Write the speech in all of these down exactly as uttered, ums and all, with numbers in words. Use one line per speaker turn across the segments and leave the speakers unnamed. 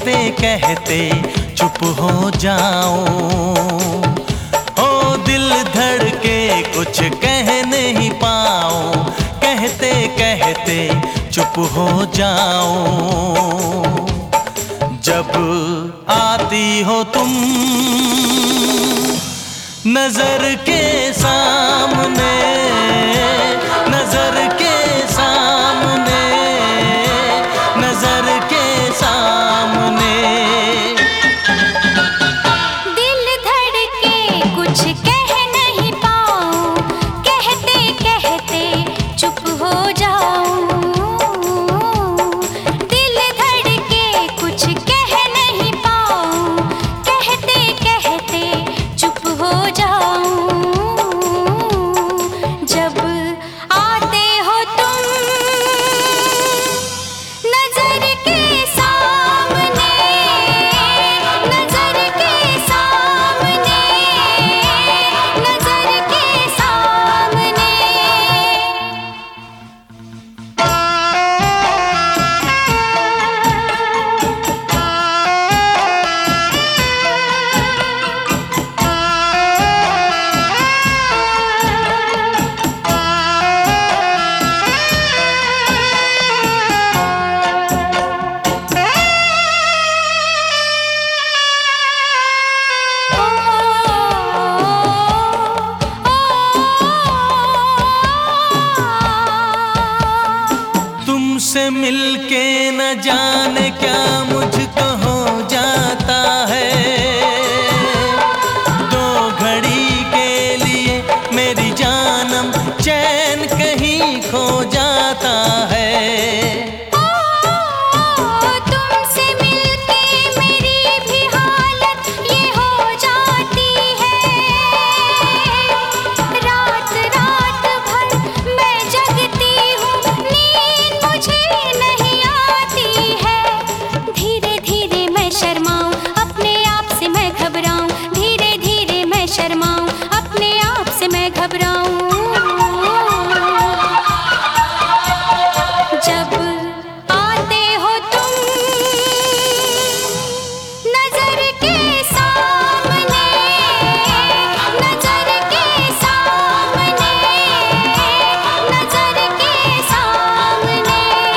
कहते कहते चुप हो जाऊं। ओ दिल धड़के कुछ कह नहीं पाऊं, कहते कहते चुप हो जाऊं। जब आती हो तुम नजर के सामने, नजर के सामने, नजर के सामने।
दिल धड़के कुछ कह नहीं पाऊं, कहते कहते चुप हो जाऊं। दिल धड़के कुछ कह नहीं पाऊं, कहते कहते चुप हो जाऊं। जब आते हो तुम नजर के सामने, नजर के सामने, नजर के सामने।
तुमसे मिलके न जाने क्या मुझको हो जाता है। दो घड़ी के लिए मेरी जानम चैन कहीं खो जाता है।
तुमसे मिलके मेरी भी हालत ये हो जाती है। रात रात भर मैं जगती हूँ, नींद मुझे नहीं आती है। धीरे धीरे मैं शर्माऊं, अपने आप से मैं घबराऊं। धीरे धीरे मैं शर्माऊं, अपने आप से मैं घबराऊं। जब आते हो तुम नजर के सामने, नजर के सामने, नजर के सामने।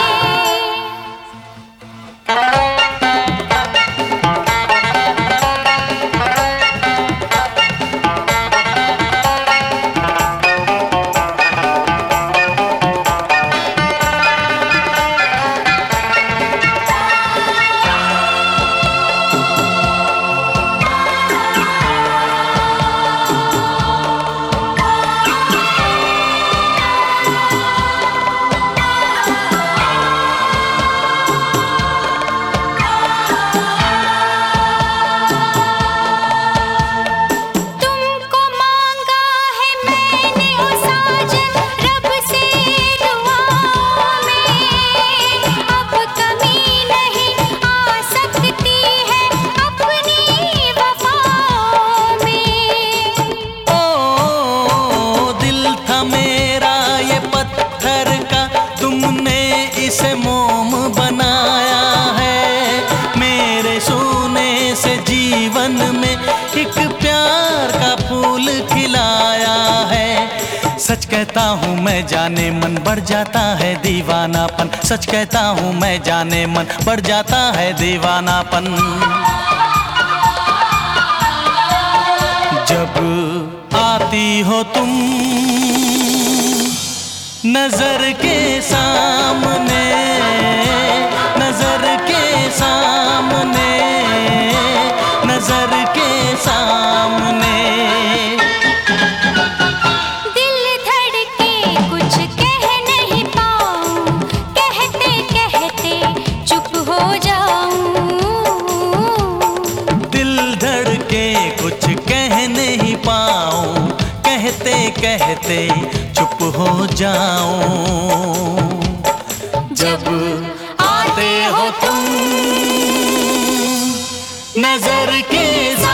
तुमको मांगा है मैंने ओ साजन रब से दुआओं में। अब कमी नहीं आ सकती है अपनी वफाओं में।
ओ दिल था मेरा ये पत्थर का, तुमने इसे मोम बनाया है। मेरे सोने से जीवन में एक प्यार का फूल खिलाया है। सच कहता हूँ मैं जाने मन बढ़ जाता है दीवानापन। सच कहता हूँ मैं जाने मन बढ़ जाता है दीवानापन। जब आती हो तुम नजर के सामने, नजर के सामने, नजर के सामने।
दिल धड़के कुछ कह नहीं पाऊं, कहते कहते चुप हो जाऊं।
दिल धड़के कुछ कह नहीं पाऊं, कहते कहते चुप हो जाऊं। जब आते हो तुम नजर के